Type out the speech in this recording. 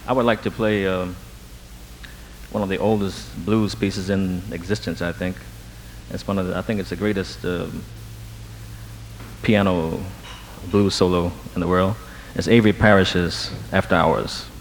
I would like to play one of the oldest blues pieces in existence, I think. It's one of the, I think it's the greatest piano blues solo in the world. It's Avery Parrish's After Hours.